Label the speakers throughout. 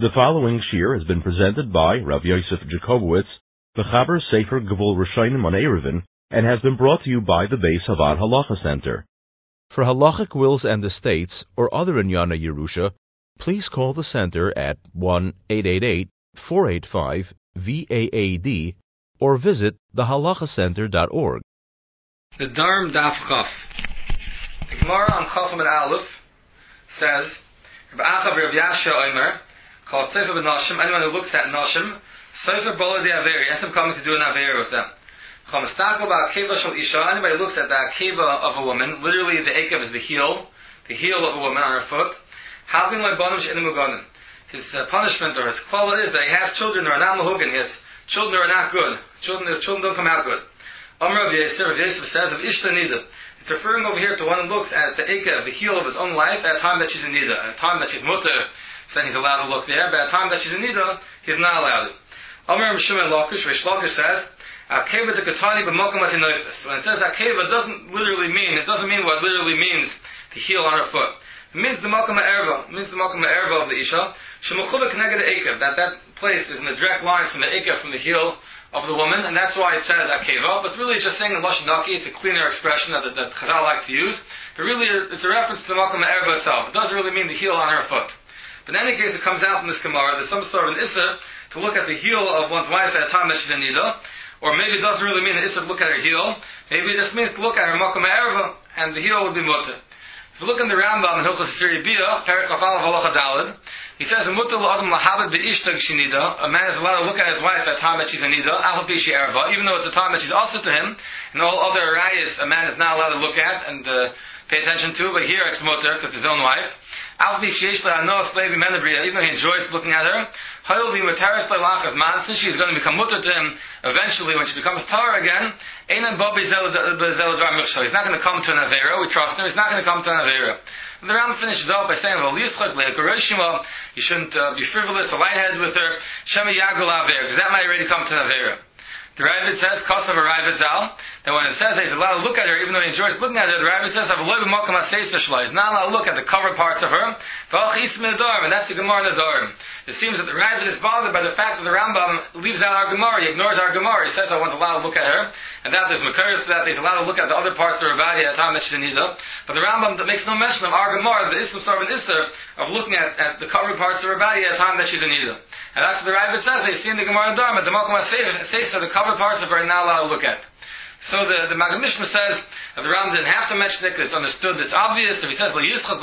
Speaker 1: The following shir has been presented by Rav Yosef Jacobowitz, the Chaber Sefer Gevul Rishonim on Eruvin, and has been brought to you by the Beis Havad Halacha Center. For halachic wills and estates or other Inyana Yerusha, please call the center at 1-888-485-VAAD or visit thehalachacenter.org.
Speaker 2: The Dharm Daf Chaf. The Gemara on Chaf Amud Aleph says, Rabbi Acha Rabbi Yasha Omer, called Sefer B'Nashim, anyone who looks at Nashim, Sefer Bola de Averi, and them coming to do an Averi with them. Anybody who looks at the Akeva of a woman, literally the Akev is the heel of a woman on her foot. His punishment or his quality is that he has children who are not mahugin, his children who are not good. His children don't come out good. Rav Yosef says of Ishta Nida. It's referring over here to one who looks at the Akev, the heel of his own life, at a time that she's in Nida. At a time that she's mutter, then he's allowed to look there, but at a time that she's in Nida, he's not allowed to. Rav Shimon Lakish, Rish Lakish says, Akeva de Katani b'mokum atinoifis. When it says Akeva, it doesn't mean what it literally means, the heel on her foot. It means the mokum ha'erva, of the Isha. Shemachuvah connected to Akev, that place is in the direct line from the Akev, from the heel of the woman, and that's why it says Akeva, but really it's just saying the Lashon Naki, it's a cleaner expression that Chazal like to use, but really it's a reference to the mokum ha'erva itself. It doesn't really mean the heel on her foot. But in any case, it comes out from this Gemara, there's some sort of an Issa to look at the heel of one's wife at a time that she's in Nida. Or maybe it doesn't really mean that it's to look at her heel. Maybe it just means to look at her makom ha'erva, and the heel would be mutter. If you look in the Rambam in Hilchos Siri Bia, Perek Kaf Aleph Halacha Daled, he says, "Mutter l'adam lahabed be'ishtag shenida." A man is allowed to look at his wife at the time that she's in nida, afal pi she erva, even though it's the time that she's also to him, and all other rayas a man is not allowed to look at and pay attention to. But here it's mutter because it's his own wife. Even though he enjoys looking at her, since she is going to become mutter to him eventually when she becomes Torah again, he's not going to come to an Avera, we trust him, he's not going to come to an Avera. The Ram finishes off by saying, you shouldn't be frivolous or lightheaded with her, because that might already come to an Avera. The Ravid says, Kosav a Ravid Zal, that when it says that he's allowed to look at her, even though he enjoys looking at her, the Ravid says, he's not allowed to look at the cover parts of her, and that's the Gemara in the Dharm. It seems that the Ravid is bothered by the fact that the Rambam leaves out our Gemara, he ignores our Gemara, he says I wasn't allowed to look at her, and that there's Makaris to that, he's allowed to look at the other parts of her body at the time that she's in Nida. But the Rambam makes no mention of our Gemara, the Islam Sarv and Isser, of looking at the cover parts of her body at the time that she's in Nida. And that's what the Ravid says, they see in the Gemara in the Dharm, the Malkum HaSefer, the cover parts of her are not allowed to look at. So the Maggid Mishnah says that the Rambam didn't have to mention it because it's understood, it's obvious. If he says that he's not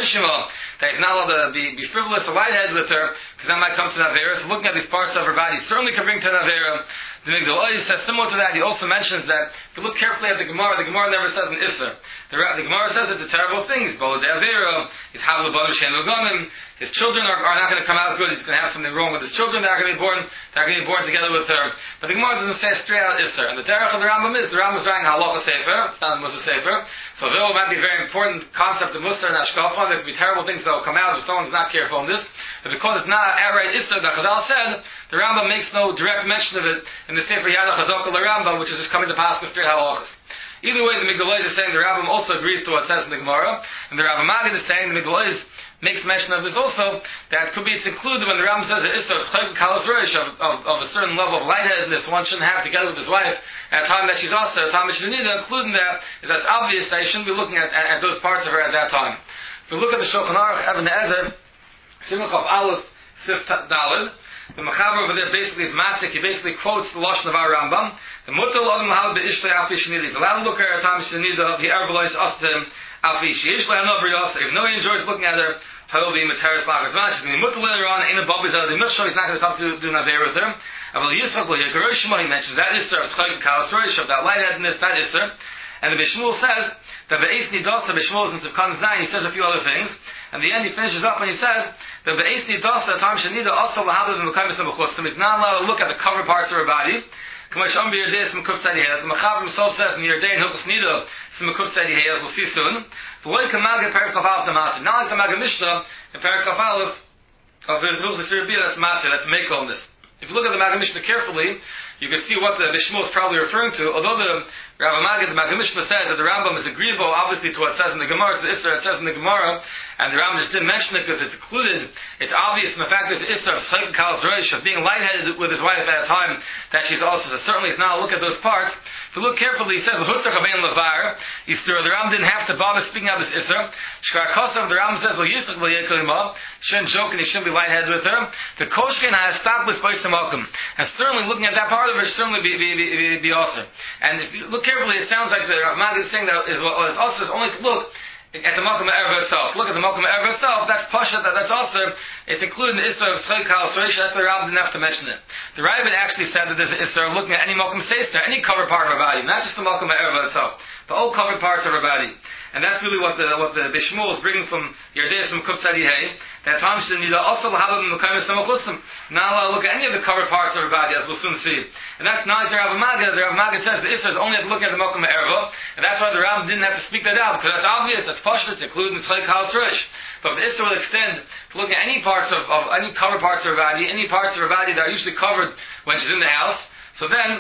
Speaker 2: allowed to be frivolous or lightheaded with her, because that might come to Navera. So looking at these parts of her body certainly can bring to Navera. The Migdal Ois says similar to that. He also mentions that if you look carefully at the Gemara never says an Isser. The Gemara says it's a terrible thing. He's Bola de Avera, he's Havla Banim Shen Luganim. His children are not going to come out good. He's going to have something wrong with his children. They're going to be born together with her. But the Gemara doesn't say straight out Isser. And the derech of the Rambam is writing Halacha Sefer. It's not a Musa Sefer. So though it might be a very important concept of Musa and Ashkafa, there could be terrible things that will come out if someone's not careful in this. But because it's not outright Isser that Chazal said, the Rambam makes no direct mention of it in the Sefer Yad HaChazaka L'Rambam, which is just coming to pass with straight halachas. Either way, the Migdal Ois is saying the Rambam also agrees to what it says in the Gemara, and the Rambam Maggid is saying the Migdal Ois makes mention of this also, that could be it's included when the Rambam says that Isser is chayk kalas reish of a certain level of lightheadedness one shouldn't have together with his wife at a time that she's also, at a time that she's in Nida, including that's obvious that he shouldn't be looking at those parts of her at that time. If we look at the Shulchan Aruch, Even Ezer, Simon Chaf Aleph, Sif Daled, the Mechaber over there basically is Matik, he basically quotes the Lashon of our Rambam. The Mutter L'Adam Lahal Be'ishtay Afi Shenida. He's allowed to look at her at time she's in Nida, the Ervelois Ostem Afi Sheishlay Anobri Ostem. If no one enjoys looking at her, He'll be Materis Lachas Man. She's going to be Mutter later on, in a Bobby's out of the Mishra, he's not going to come to do Naver with her. Aval Yisrak L'Yakaroshima, he mentions that Isser of Chayk Kalas Rosh, of that lightheadedness, that Isser. And the Bishmul says that the Eis Nidasa, Bishmul in Sivkan Zayin, he says a few other things. And the end he finishes up and he says that the Eis Nidasa, Tam Shanida, also Lahadad and Mekaymis and Bechustim, he's not allowed to look at the cover parts of her body. Kamash Ambi Yerdei Sim Kuf Tzadi Heyad. The Mechaber himself says in Yerdei and Hilchos Nida, Sim Kuf Tzadi Heyad, we'll see soon. The way Kamagah Perek Kaf Aleph Matzah. Not like the Maggid Mishnah in Perek Kaf Aleph of Hilchos Siri Bia, that's Matzah, that's make on this. If you look at the Maggid Mishnah carefully, you can see what the Bishmul is probably referring to. Although the Rav Magid, the Maggid Mishnah says that the Rambam is agreeable, obviously, to what it says in the Gemara, to the Isser it says in the Gemara, and the Rambam just didn't mention it because it's included. It's obvious in the fact that the Isser of Chayk Kal's Reish, of being lightheaded with his wife at a time that she's also, so certainly it's not a look at those parts. If you look carefully, he says, L'hutzach Abein Levar, the Rambam didn't have to bother speaking out this Isser. Shkar Kosav, the Rambam says, L'yisach L'yekalima, shouldn't joke and he shouldn't be lightheaded with her. The Koshkin has stopped with Beisam Malkum. And certainly looking at that part of it, certainly be awesome. And if you look carefully, it sounds like the Rav Magid is saying that is also is only to look at the Malkum Erev itself. Look at the Malkum Erev itself, that's Pasha, that's also, it's included in the Isra of Chayk Kal Sreish, that's why the Rav didn't have to mention it. The Rav actually said that there's an Isra of looking at any Malkum Seister, any covered part of our body, not just the Malkum Erev itself, but all covered parts of our body. And that's really what the Bishmul is bringing from Yerdeis from Kuf Tzadihei, that Tam Shenida also L'Halad and L'Kayim Samachusim, not allowed to look at any of the covered parts of our body, as we'll soon see. And that's not like the Rav Magid. The Rav Magid says the Isra is only looking at the Malkum Erva, and that's why the Rav didn't have to speak that out, because that's obvious, that's Pashut, including Tzchayk Hal Tzrish. But the Isra will extend to looking at any parts of any covered parts of her body, any parts of her body that are usually covered when she's in the house. So then,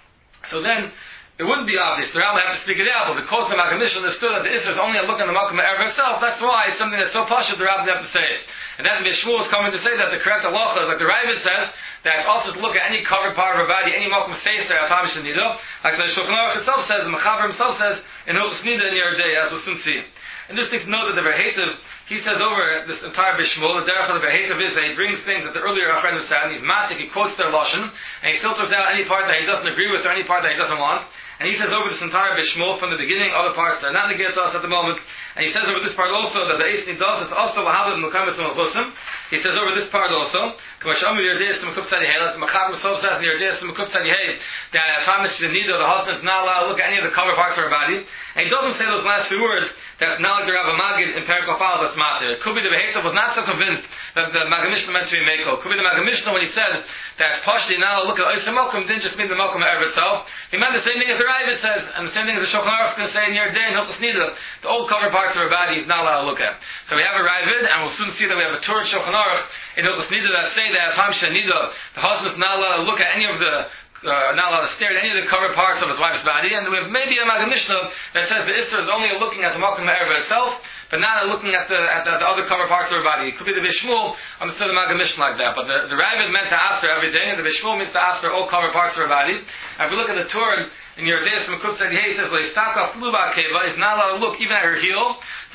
Speaker 2: it wouldn't be obvious. The Rambam would have to speak it out, but because the Maggid Mishnah understood that the Isra is only a look at the Malkum Erev itself, that's why it's something that's so pashut the Rambam didn't have to say it. And then Bishmul is coming to say that the correct halacha is like the Ravid says, that it's also to look at any covered part of her body, any Malkum Seiser, Atam Shenido, like the Shulchan Aruch itself says, the Mechaber himself says, in Hilchos Nida in Yerdei, as we'll soon see. And just think to know that the Berhetiv, he says over this entire Bishmul, the derech of the Berhetiv is that he brings things that the earlier our friend was saying, he's matik, he quotes their Lashon, and he filters out any part that he doesn't agree with or any part that he doesn't want. And he says over this entire Bishmul from the beginning, other parts that are not negated to us at the moment. And he says over this part also that the Eis Nidas is also L'Halad and L'Kayim Samachusim. He says over this part also, K'masham Yerdeis M'Kuf Tzadihei, like the Mechaber himself says in Yerdeis M'Kuf Tzadihei, that at times the Nida, the husband is not allowed to look at any of the cover parts of her body. And he doesn't say those last few words, that's not like the Rav Magid in Perek Kafal that's Matir. It could be the Beheitav was not so convinced that the Maggid Mishnah meant to be Meko. It could be the Maggid Mishnah when he said that Pashti now look at Oysa Malkum didn't just mean the Malkum Erev itself. He meant the same thing as the Ravid says, and the same thing as the Shulchan Aruch is going to say in Yerdei and Hilchos Nida. The old cover parts of her body is not allowed to look at. So we have a Ravid, and we'll soon see that we have a Torah Shulchan Aruch in Hilchos Nida that say that at Ham Shenida, the husband is not allowed to look at any of the not allowed to stare at any of the covered parts of his wife's body, and we have maybe a Maggid Mishnah that says the Isra is only looking at the Malkum Erev itself, but not looking at the other covered parts of her body. It could be the Bishmul understood the Maggid Mishnah like that, but the Ravid meant to ask her every day, and the Bishmul means to ask her all covered parts of her body. And if we look at the Torah in Yerdeis M'Kuf Tzadihei, he says Leistaka Fluba Keva is not allowed to look even at her heel,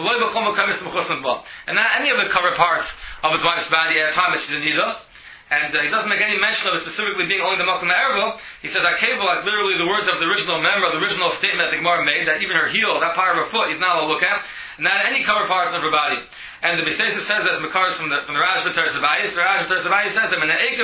Speaker 2: and not any of the covered parts of his wife's body at a time that she's in Nida. And he doesn't make any mention of it specifically being only the Malkum Erev. He says, Akeva, like literally the words of the original member, the original statement that the Gemara made, that even her heel, that part of her foot, he's not allowed to look at, and not any covered parts of her body. And the Beseisa says, as Makars from the Rashba Terzabayis, the Rashba Terzabayis says,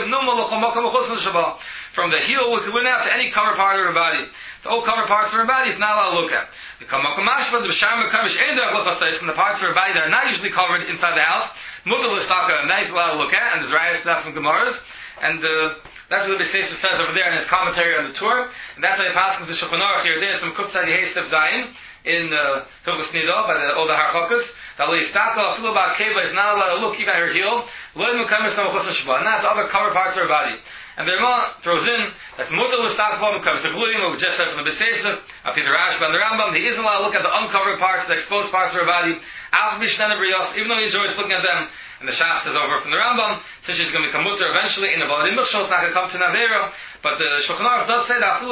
Speaker 2: from the heel, we could win out to any covered part of her body. The old covered parts of her body is not allowed to look at. The Kamakamash, the Bashar Makamish, and the parts of her body that are not usually covered inside the house, Mutal Istaka, nice allowed to look at, and there's riot stuff from Gemaras, and that's what the Beseisa says over there in his commentary on the Torah, and that's why he passes the Shulchan Aruch here. There's some Kuf Tzadihei Stef Zayin in Hilchos Nida by the older Harchakas. That Leistaka Afilu Ba'al Keva is not allowed to look even at her heel. Lo Mukamis Samachusim Shabbat, and that's the other covered parts of her body. And the Rama throws in that Mutal Istaka Mukamis, including what we just said from the Beseisa, up to the Rashba and the Rambam. He isn't allowed to look at the uncovered parts, the exposed parts of her body. Even though he enjoys looking at them, and the Shach says over from the Rambam, since she's going to become mutter eventually in the Baladim Milchshel, it's not going to come to Navera, but the Shulchan Aruch does say that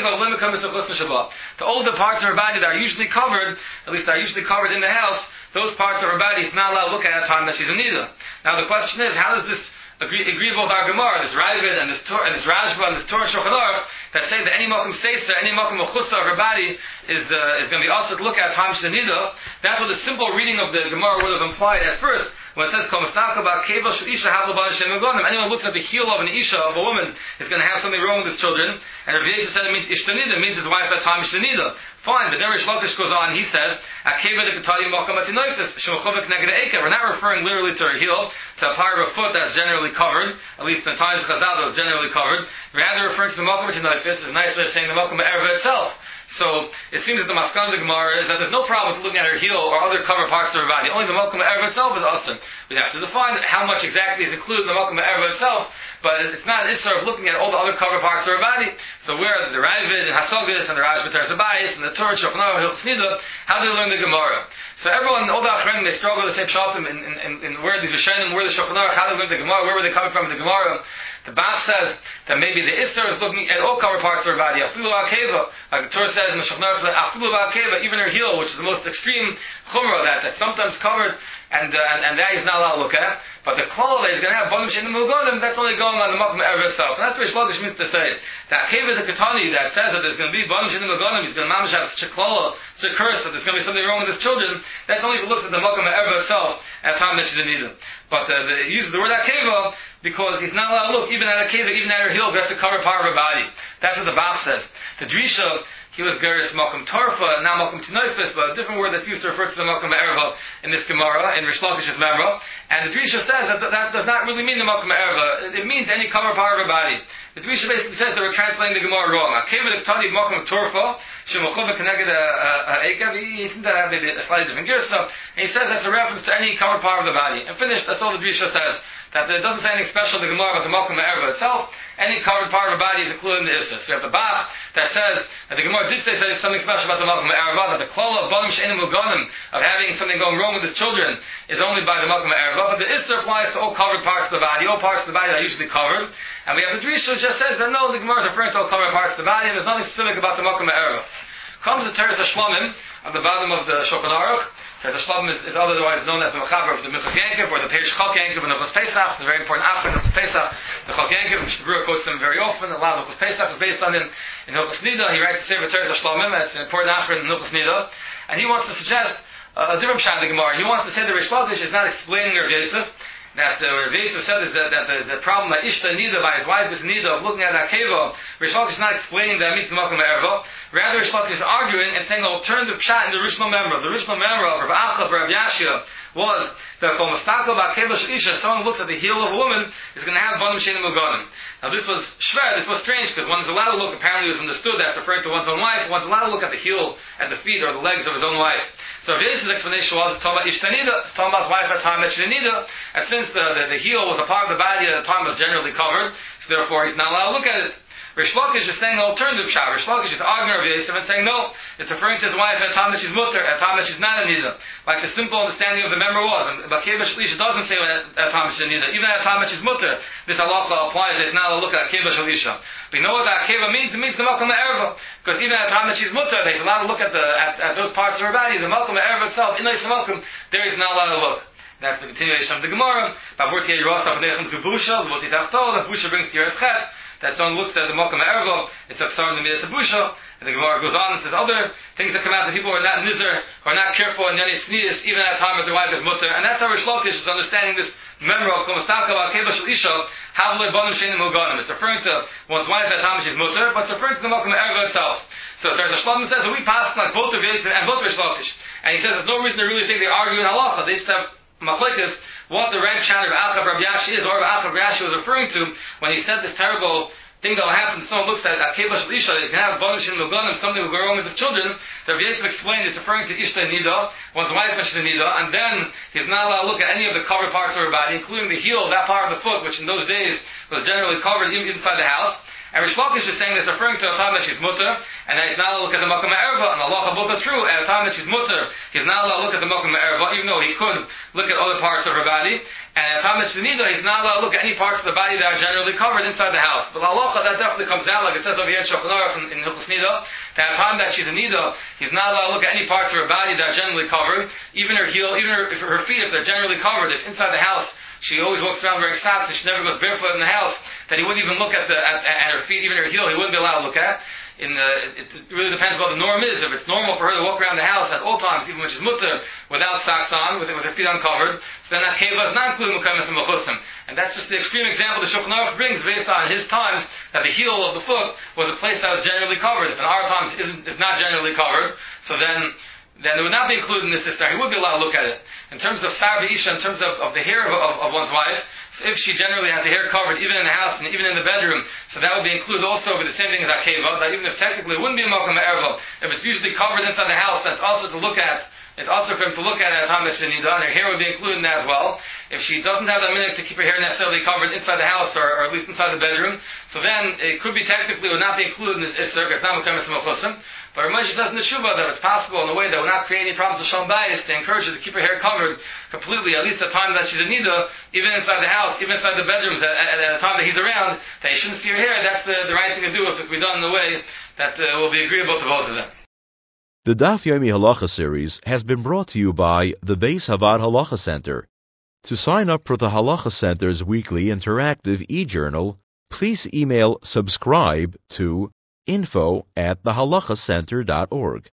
Speaker 2: the older parts of her body that are usually covered, at least that are usually covered in the house, those parts of her body is not allowed to look at a time that she's in Nida. Now the question is, how does this agree with our Gemara, this Ravid and this Rashba and this Torah Shulchan Aruch that say that any Malkum Seiser, any Malkum Mechusa of her body is going to be also to look at time she's in Nida? That's what the simple reading of the Gemara would have implied at first. When it says, anyone looks at the heel of an Isha, of a woman, is going to have something wrong with his children. And Rav Yosef said it means Ishtanida, means his wife at time Ishtanida. Fine, but then Rish Lakish goes on, he says, we're not referring literally to her heel, to a part of her foot that's generally covered, at least in times of Chazal that was generally covered. Rather referring to the Malkum Atinoifis is a nice way of saying the Malkum Erev itself. So it seems that the Maskan of the Gemara is that there's no problem with looking at her heel or other covered parts of her body. Only the Malkum Erev itself is awesome. We'd have to define how much exactly is included in the Malkum Erev itself. but it's not an issur of looking at all the other cover parts of her body. So where the Ravid and Hasogas and the Raj B'Tar Sabayis and the Torah Shulchan Aruch Hilchos Nida, how do they learn the Gemara? So everyone, all the Achronim, they struggle with the same shatim in where these Rishonim, where the Shulchan Aruch, how do they learn the Gemara, where were they coming from in the Gemara? The Bach says that maybe the issur is looking at all cover parts of her body. Afilu Akeva, like the Torah says in the Shulchan Aruch, Afilu Akeva, even her heel, which is the most extreme chumrah that's sometimes covered, and that he's not allowed to look at. But the klal that he's going to have banim shein muganim, that's only going on the makom erev itself. And that's what Rish Lakish means to say. That Akeva the Ketani that says that there's going to be banim shein muganim, he's going to mamish have such a klala, such a curse that there's going to be something wrong with his children. That's only if he looks at the makom erev itself at the time that she's in Eden. But he uses the word Akeva because he's not allowed to look even at Akeva, even at her heel, that's to cover part of her body. That's what the Bach says. The Drisha, he was Geris Makom Torfa, now Makom Tinoifis, but a different word that's used to refer to the Makom Erva in this Gemara, in Rish Lakish's Memra. And the Drisha says that does not really mean the Makom Erva. It means any cover part of her body. The Drisha basically says they were translating the Gemara wrong. Akeva the Ketani Makom Torfa, Shemachova Keneged Eikev, he seems to have maybe a slightly different Gersa, and he says that's a reference to any cover part of the body. And finished, that's all the Drisha says. That it doesn't say anything special in the Gemara about the Makom Erva itself. Any covered part of the body is included in the Issa. So you have the Bach that says that the Gemara did say something special about the Makom Erva, that the klala of banim she'enim muganim, of having something going wrong with his children, is only by the Makom Erva. But the Issa applies to all covered parts of the body, all parts of the body that are usually covered. And we have the Drisha who just says that no, the Gemara is referring to all covered parts of the body, and there's nothing specific about the Makom Erva. Comes the Teres HaShlomim on the bottom of the Shulchan Aruch. Teres HaShlomim is otherwise known as the Mechaber of the Minchas Yankiv, or the Peish Chok Yankiv, and the Nechos Pesach, the very important aspect of the Pesach, the Chok Yankiv, which the Brewer quotes him very often. A lot of Nechos Pesach is based on him in Hilchos Nida. He writes the Sefer Teres HaShlomim, that's an important aspect in Hilchos Nida, and he wants to suggest a different pshat in the Gemara. He wants to say that Rish Lakish is not explaining Rav Yosef, that Rav Yosef said is that the problem that Ishta Nida by his wife is Nida of looking at Akeva, Rish Lakish is not explaining that meets the Makom Erva. Rather, Rish Lakish is arguing and saying an alternative pshat in the Rishon Memra. The Rishon Memra of Rav Acha, Rav Yashia, was that Kol Mastaka Ba'Akeva Sh'isha, someone looks at the heel of a woman, is going to have banim she'enim muganim. Now this was shver, this was strange, because one is allowed to look, apparently it was understood that referring to one's own wife, one's allowed to look at the heel, at the feet, or the legs of his own wife. So Yosef's explanation was, it's talking about Ishtanida, it's talking about his wife at the time that she's Nida, and since the heel was a part of the body at the time was generally covered, so therefore he's not allowed to look at it. Rish Lakish is saying an alternative pshat. Rish Lakish is arguing Rav Yosef and saying no, it's referring to his wife at a time that she's mutter, at a time that she's not a nida. Like the simple understanding of the member was. And Akeva Shalisha doesn't say at a time that she's a nida. Even at a time that she's mutter, this halacha applies. It's not a look at Akeva Shalisha. But you know what that Akeva means? It means the Makom Erva. Because even at a time that she's mutter, they're allowed to look at those parts of her body. The Makom Erva itself, in the Makom, there is not allowed to look. That's the continuation of the Gemara. Bavurti Yerosaf Nechem Zubusha, Voti Tachtol, the Busha brings to your Eschet. That someone looks at the Makom Erva, it's a Psar in the Midas Busha, and the Gemara goes on and says other things that come out that people are not nizar, who are not careful, and then it's tznius, even at a time that their wife is mutter. And that's how Rish Lakish is understanding this member of Komastaka Ba'Akeva Shel Isha, Havle Banim She'enim Muganim. It's referring to one's wife at a time she's mutter, but it's referring to the Makom Erva itself. So Teres HaShlomim says that we pass like both of Yosef and both Rish Lakish. And he says there's no reason to really think they argue in halacha. They just have machlekes what the rank shat of Acha Rav Yashi is, or Acha Rav Yashi was referring to when he said this terrible thing that will happen. Someone looks at Akeva Shalisha, he's going to have banim she'enim muganim, something will go wrong with his children. Rav Yosef explained it's referring to Ishta Nida, one's wife mentioned Nida, and then he's not allowed to look at any of the covered parts of her body, including the heel, that part of the foot, which in those days was generally covered even inside the house. And Rish Lakish is saying it's referring to a time that she's mutter, and that he's not allowed to look at the Makom Erva, and Allah both are true. At a time that she's mutter, he's not allowed to look at the Makom Erva, even though he could look at other parts of her body. And at a time that she's Nida, he's not allowed to look at any parts of the body that are generally covered inside the house. But Allah, that definitely comes down, like it says over here in Shulchan Aruch in Hilchos Nida, that at a time that she's a Nida, he's not allowed to look at any parts of her body that are generally covered, even her heel, even her feet, if they're generally covered, if inside the house she always walks around wearing socks and she never goes barefoot in the house, that he wouldn't even look at her feet, even her heel, he wouldn't be allowed to look at. It really depends what the norm is. If it's normal for her to walk around the house at all times, even when she's mutter, without socks on, with her feet uncovered, then that keva is not including mukamas and mechusim. And that's just the extreme example the Shulchan Aruch brings based on his times, that the heel of the foot was a place that was generally covered. If in our times it's not generally covered, so then it would not be included in this system. He would be allowed to look at it. In terms of Sar B'Isha, in terms of the hair of one's wife, if she generally has the hair covered, even in the house and even in the bedroom, so that would be included also with the same thing as Akeva, that even if technically it wouldn't be a Makom Erva, if it's usually covered inside the house, that's also to look at it's also for him to look at it at time that she's nida, and her hair would be included in that as well. If she doesn't have that minute to keep her hair necessarily covered inside the house, or at least inside the bedroom, so then it could be technically would not be included in this Isser, it's not Mekamis Mochusim. But Ramesh says in the Shuvah that it's possible in a way that will not create any problems with Shalom Bayis to encourage her to keep her hair covered completely, at least at the time that she's in nida, even inside the house, even inside the bedrooms, at the time that he's around, that he shouldn't see her hair. That's the right thing to do if it can be done in a way that will be agreeable to both of them.
Speaker 1: The Daf Yomi Halacha series has been brought to you by the Beis Havad Halacha Center. To sign up for the Halacha Center's weekly interactive e-journal, please email subscribe to info@thehalachacenter.org.